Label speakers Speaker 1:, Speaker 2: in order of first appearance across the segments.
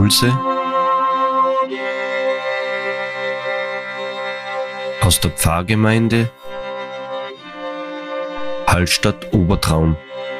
Speaker 1: Impulse aus der Pfarrgemeinde Hallstatt Obertraum.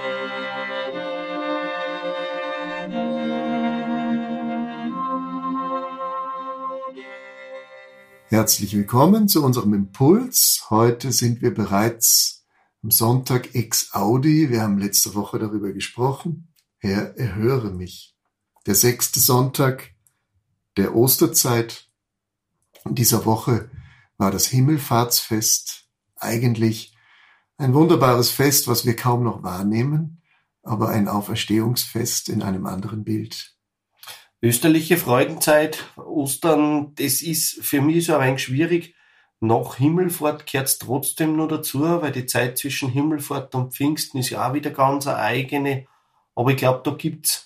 Speaker 2: Herzlich willkommen zu unserem Impuls. Heute sind wir bereits am Sonntag ex Audi. Wir haben letzte Woche darüber gesprochen. Herr, erhöre mich. Der 6. Sonntag der Osterzeit. In dieser Woche war das Himmelfahrtsfest. Eigentlich ein wunderbares Fest, was wir kaum noch wahrnehmen, aber ein Auferstehungsfest in einem anderen Bild.
Speaker 3: Österliche Freudenzeit, Ostern, das ist für mich so ein wenig schwierig. Nach Himmelfahrt gehört es trotzdem noch dazu, weil die Zeit zwischen Himmelfahrt und Pfingsten ist ja auch wieder ganz eine eigene. Aber ich glaube, da gibt's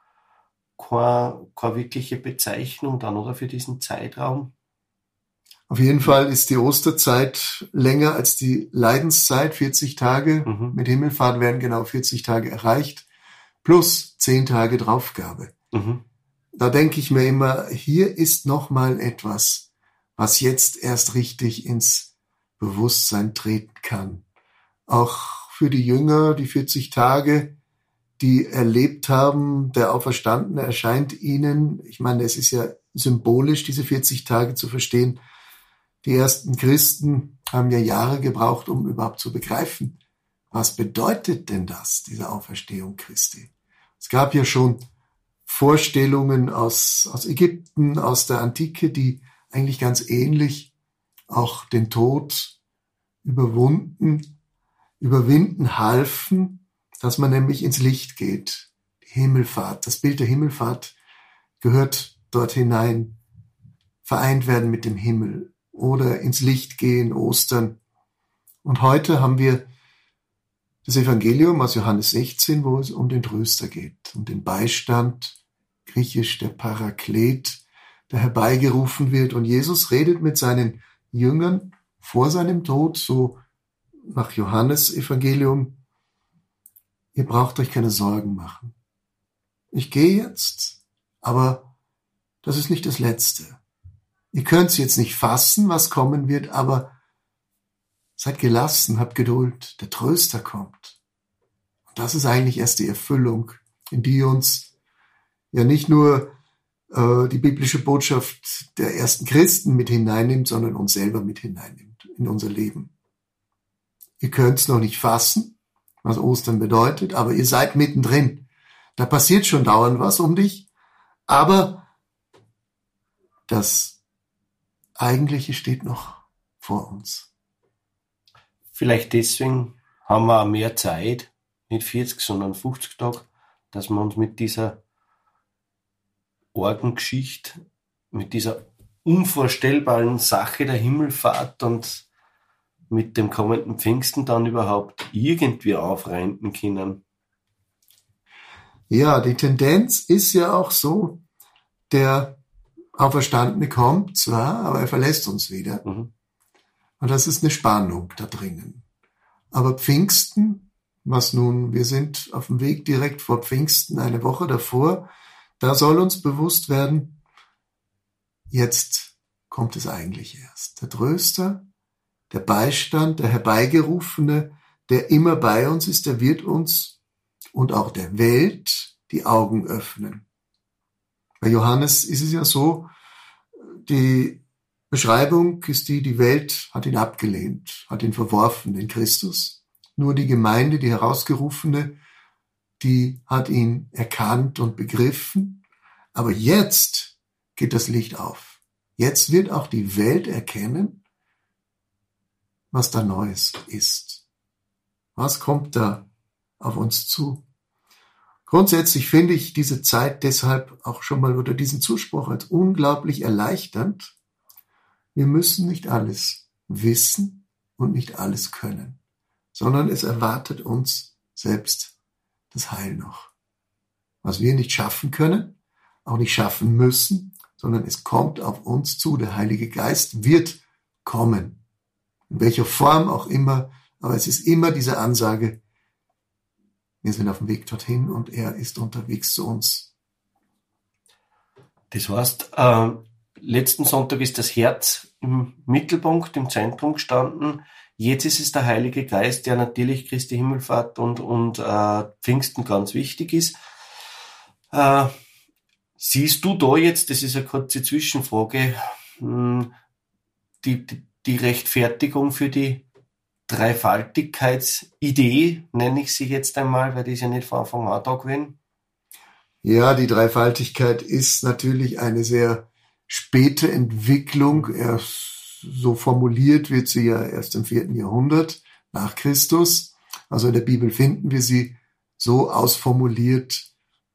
Speaker 3: keine wirkliche Bezeichnung dann, oder, für diesen Zeitraum.
Speaker 2: Auf jeden Fall ist die Osterzeit länger als die Leidenszeit, 40 Tage. Mit Himmelfahrt werden genau 40 Tage erreicht, plus 10 Tage Draufgabe. Da denke ich mir immer, hier ist nochmal etwas, was jetzt erst richtig ins Bewusstsein treten kann. Auch für die Jünger, die 40 Tage, die erlebt haben, der Auferstandene erscheint ihnen. Ich meine, es ist ja symbolisch, diese 40 Tage zu verstehen. Die ersten Christen haben ja Jahre gebraucht, um überhaupt zu begreifen, was bedeutet denn das, diese Auferstehung Christi? Es gab ja schon Vorstellungen aus Ägypten, aus der Antike, die eigentlich ganz ähnlich auch den Tod überwinden halfen, dass man nämlich ins Licht geht. Die Himmelfahrt, das Bild der Himmelfahrt gehört dort hinein, vereint werden mit dem Himmel oder ins Licht gehen, Ostern. Und heute haben wir das Evangelium aus Johannes 16, wo es um den Tröster geht, um den Beistand, griechisch der Paraklet, der herbeigerufen wird. Und Jesus redet mit seinen Jüngern vor seinem Tod, so nach Johannes Evangelium: Ihr braucht euch keine Sorgen machen. Ich gehe jetzt, aber das ist nicht das Letzte. Ihr könnt es jetzt nicht fassen, was kommen wird, aber seid gelassen, habt Geduld. Der Tröster kommt. Und das ist eigentlich erst die Erfüllung, in die uns ja nicht nur die biblische Botschaft der ersten Christen mit hineinnimmt, sondern uns selber mit hineinnimmt in unser Leben. Ihr könnt es noch nicht fassen, was Ostern bedeutet, aber ihr seid mittendrin. Da passiert schon dauernd was um dich, aber das Eigentliche steht noch vor uns.
Speaker 3: Vielleicht deswegen haben wir auch mehr Zeit, nicht 40, sondern 50 Tage, dass wir uns mit dieser Orgengeschichte, mit dieser unvorstellbaren Sache der Himmelfahrt und mit dem kommenden Pfingsten dann überhaupt irgendwie aufreinden können.
Speaker 2: Ja, die Tendenz ist ja auch so, der Auferstandene kommt zwar, aber er verlässt uns wieder. Und das ist eine Spannung da drinnen. Aber Pfingsten, wir sind auf dem Weg direkt vor Pfingsten, eine Woche davor, da soll uns bewusst werden, jetzt kommt es eigentlich erst. Der Tröster, der Beistand, der Herbeigerufene, der immer bei uns ist, der wird uns und auch der Welt die Augen öffnen. Bei Johannes ist es ja so, die Beschreibung ist die Welt hat ihn abgelehnt, hat ihn verworfen, den Christus. Nur die Gemeinde, die Herausgerufene, die hat ihn erkannt und begriffen. Aber jetzt geht das Licht auf. Jetzt wird auch die Welt erkennen, was da Neues ist. Was kommt da auf uns zu? Grundsätzlich finde ich diese Zeit deshalb auch schon mal oder diesen Zuspruch als unglaublich erleichternd. Wir müssen nicht alles wissen und nicht alles können, sondern es erwartet uns selbst das Heil noch. Was wir nicht schaffen können, auch nicht schaffen müssen, sondern es kommt auf uns zu. Der Heilige Geist wird kommen. In welcher Form auch immer, aber es ist immer diese Ansage, wir sind auf dem Weg dorthin und er ist unterwegs zu uns.
Speaker 3: Das heißt, letzten Sonntag ist das Herz im Mittelpunkt, im Zentrum gestanden. Jetzt ist es der Heilige Geist, der natürlich Christi Himmelfahrt und Pfingsten ganz wichtig ist. Siehst du da jetzt, das ist eine kurze Zwischenfrage, die Rechtfertigung für die Dreifaltigkeitsidee, nenne ich sie jetzt einmal, weil die ist ja nicht von Anfang an da gewesen?
Speaker 2: Ja, die Dreifaltigkeit ist natürlich eine sehr späte Entwicklung. So formuliert wird sie ja erst im 4. Jahrhundert nach Christus. Also in der Bibel finden wir sie so ausformuliert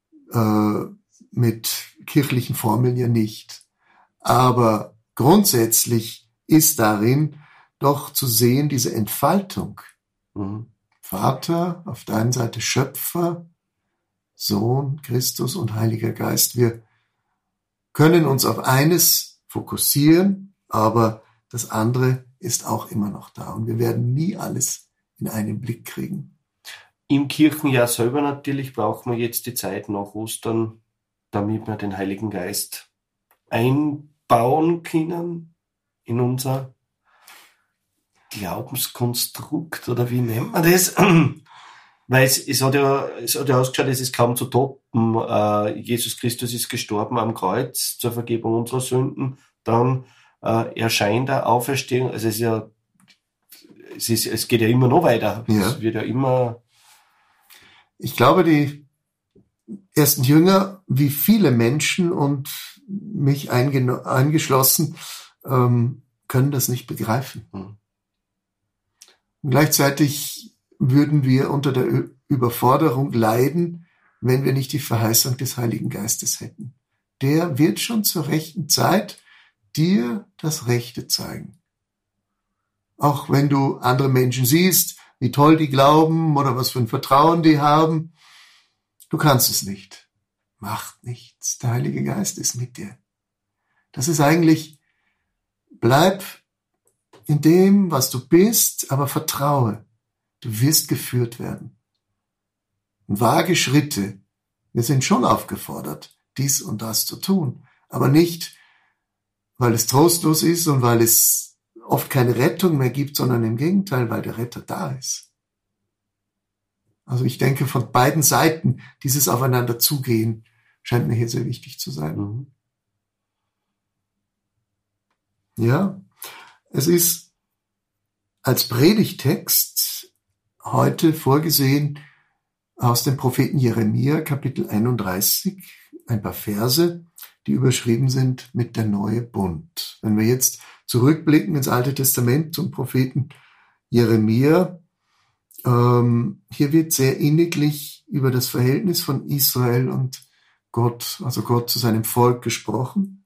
Speaker 2: mit kirchlichen Formeln ja nicht. Aber grundsätzlich ist darin doch zu sehen diese Entfaltung. Vater, auf der einen Seite Schöpfer, Sohn, Christus und Heiliger Geist. Wir können uns auf eines fokussieren, aber das andere ist auch immer noch da. Und wir werden nie alles in einen Blick kriegen.
Speaker 3: Im Kirchenjahr selber natürlich brauchen wir jetzt die Zeit nach Ostern, damit wir den Heiligen Geist einbauen können in unser Glaubenskonstrukt, oder wie nennt man das? Weil es hat ja ausgeschaut, es ist kaum zu toppen. Jesus Christus ist gestorben am Kreuz zur Vergebung unserer Sünden. Dann erscheint er, Auferstehung. Also es geht ja immer noch weiter.
Speaker 2: Ja.
Speaker 3: Es wird ja immer.
Speaker 2: Ich glaube, die ersten Jünger, wie viele Menschen und mich eingeschlossen, können das nicht begreifen. Und gleichzeitig würden wir unter der Überforderung leiden, wenn wir nicht die Verheißung des Heiligen Geistes hätten. Der wird schon zur rechten Zeit dir das Rechte zeigen. Auch wenn du andere Menschen siehst, wie toll die glauben oder was für ein Vertrauen die haben, du kannst es nicht. Macht nichts. Der Heilige Geist ist mit dir. Das ist eigentlich, bleib in dem, was du bist, aber vertraue. Du wirst geführt werden. Und wage Schritte. Wir sind schon aufgefordert, dies und das zu tun. Aber nicht, weil es trostlos ist und weil es oft keine Rettung mehr gibt, sondern im Gegenteil, weil der Retter da ist. Also ich denke, von beiden Seiten dieses Aufeinander zugehen scheint mir hier sehr wichtig zu sein. Ja, es ist als Predigtext heute vorgesehen aus dem Propheten Jeremia, Kapitel 31, ein paar Verse, die überschrieben sind mit der neue Bund. Wenn wir jetzt zurückblicken ins Alte Testament zum Propheten Jeremia, hier wird sehr inniglich über das Verhältnis von Israel und Gott, also Gott zu seinem Volk gesprochen.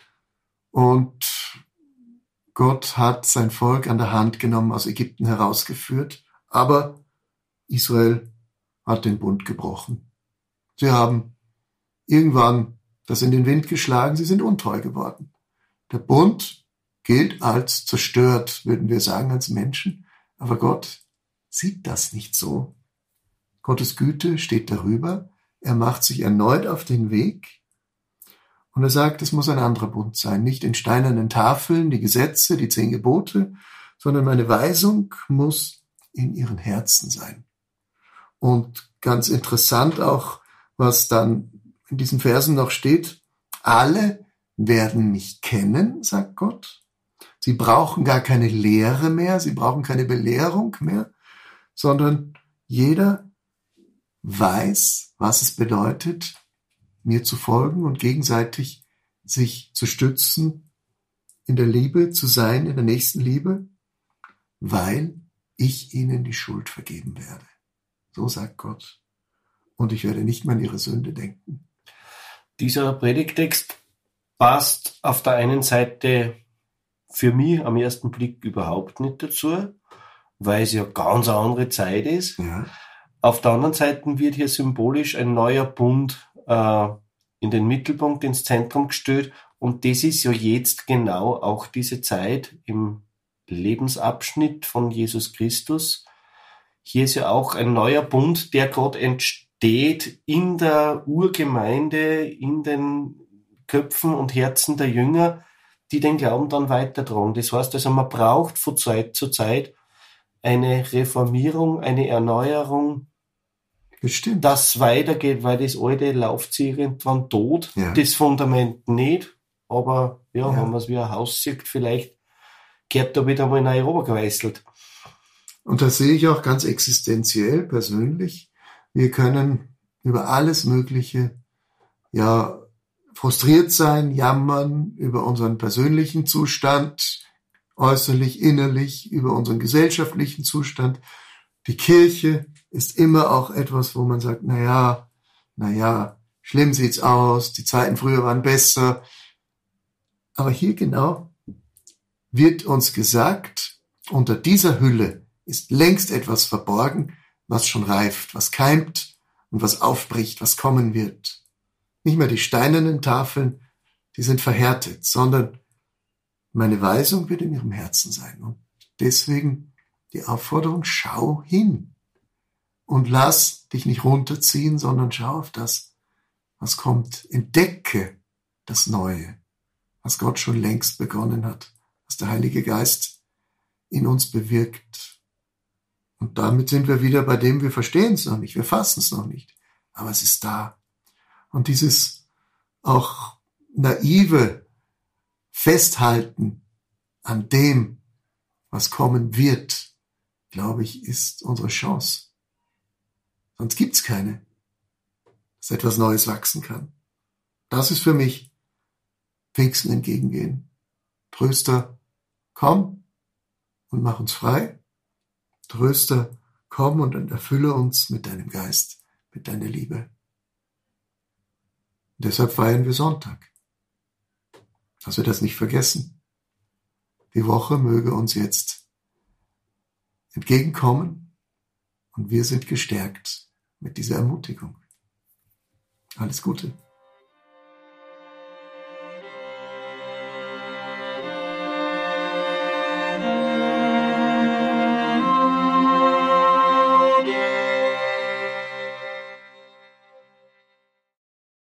Speaker 2: Und Gott hat sein Volk an der Hand genommen, aus Ägypten herausgeführt, aber Israel hat den Bund gebrochen. Sie haben irgendwann das in den Wind geschlagen, sie sind untreu geworden. Der Bund gilt als zerstört, würden wir sagen, als Menschen, aber Gott sieht das nicht so. Gottes Güte steht darüber, er macht sich erneut auf den Weg und er sagt, es muss ein anderer Bund sein, nicht in steinernen Tafeln, die Gesetze, die 10 Gebote, sondern meine Weisung muss in ihren Herzen sein. Und ganz interessant auch, was dann in diesen Versen noch steht, alle werden mich kennen, sagt Gott. Sie brauchen gar keine Lehre mehr, sie brauchen keine Belehrung mehr, sondern jeder weiß, was es bedeutet, mir zu folgen und gegenseitig sich zu stützen, in der Liebe zu sein, in der Nächstenliebe, weil ich ihnen die Schuld vergeben werde. So sagt Gott. Und ich werde nicht mehr an ihre Sünde denken.
Speaker 3: Dieser Predigtext passt auf der einen Seite für mich am ersten Blick überhaupt nicht dazu, weil es ja ganz eine andere Zeit ist.
Speaker 2: Ja.
Speaker 3: Auf der anderen Seite wird hier symbolisch ein neuer Bund in den Mittelpunkt, ins Zentrum gestellt. Und das ist ja jetzt genau auch diese Zeit im Lebensabschnitt von Jesus Christus. Hier ist ja auch ein neuer Bund, der gerade entsteht in der Urgemeinde, in den Köpfen und Herzen der Jünger, die den Glauben dann weitertragen. Das heißt also, man braucht von Zeit zu Zeit eine Reformierung, eine Erneuerung,
Speaker 2: Bestimmt.
Speaker 3: dass weitergeht, weil das Alte läuft sich irgendwann tot, das Fundament nicht, aber wenn man es wie ein Haus sieht, vielleicht kehrt da wieder mal neu runtergeweißelt.
Speaker 2: Und das sehe ich auch ganz existenziell, persönlich. Wir können über alles Mögliche, frustriert sein, jammern, über unseren persönlichen Zustand, äußerlich, innerlich, über unseren gesellschaftlichen Zustand. Die Kirche ist immer auch etwas, wo man sagt, schlimm sieht's aus, die Zeiten früher waren besser. Aber hier genau wird uns gesagt, unter dieser Hülle ist längst etwas verborgen, was schon reift, was keimt und was aufbricht, was kommen wird. Nicht mehr die steinernen Tafeln, die sind verhärtet, sondern meine Weisung wird in ihrem Herzen sein. Und deswegen die Aufforderung, schau hin und lass dich nicht runterziehen, sondern schau auf das, was kommt. Entdecke das Neue, was Gott schon längst begonnen hat, was der Heilige Geist in uns bewirkt. Und damit sind wir wieder bei dem, wir verstehen es noch nicht, wir fassen es noch nicht, aber es ist da. Und dieses auch naive Festhalten an dem, was kommen wird, glaube ich, ist unsere Chance. Sonst gibt's keine, dass etwas Neues wachsen kann. Das ist für mich Pfingsten entgegengehen. Tröster, komm und mach uns frei. Tröster, komm und erfülle uns mit deinem Geist, mit deiner Liebe. Und deshalb feiern wir Sonntag, dass wir das nicht vergessen. Die Woche möge uns jetzt entgegenkommen und wir sind gestärkt mit dieser Ermutigung. Alles Gute.